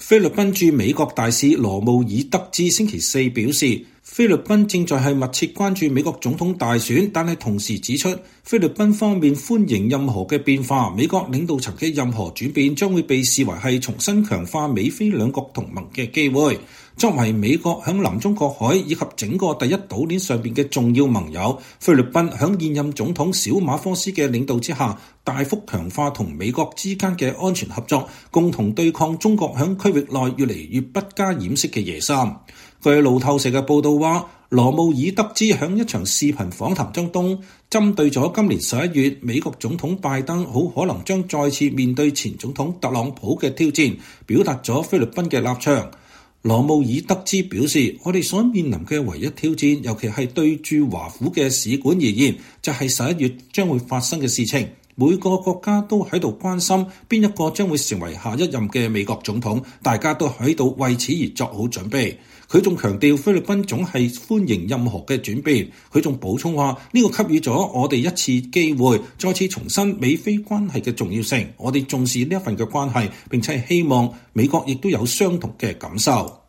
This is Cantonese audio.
菲律賓駐美國大使羅姆爾德茲星期四表示，菲律賓正在係密切關注美國總統大選，但係同時指出，菲律賓方面歡迎任何嘅變化，美國領導層嘅任何轉變將會被視為係重新強化美菲兩國同盟嘅機會。作為美國響南中國海以及整個第一島鏈上邊嘅重要盟友，菲律賓響現任總統小馬科斯嘅領導之下，大幅強化同美國之間嘅安全合作，共同對抗中國響區域內越嚟越不加掩飾嘅野心。據路透社嘅報道話，羅姆爾德茲響一場視頻訪談中針對咗今年11月美國總統拜登好可能將再次面對前總統特朗普嘅挑戰，表達咗菲律賓嘅立場。羅姆爾德茲表示，我哋所面臨嘅唯一挑戰，尤其係對駐華府嘅使館而言，就係11月將會發生嘅事情。每個國家都喺度關心邊一個將會成為下一任嘅美國總統，大家都喺度為此而作好準備。佢仲強調菲律賓總係歡迎任何嘅轉變。佢仲補充話，呢個給予咗我哋一次機會，再次重申美菲關係嘅重要性。我哋重視呢一份嘅關係，並且希望美國亦都有相同嘅感受。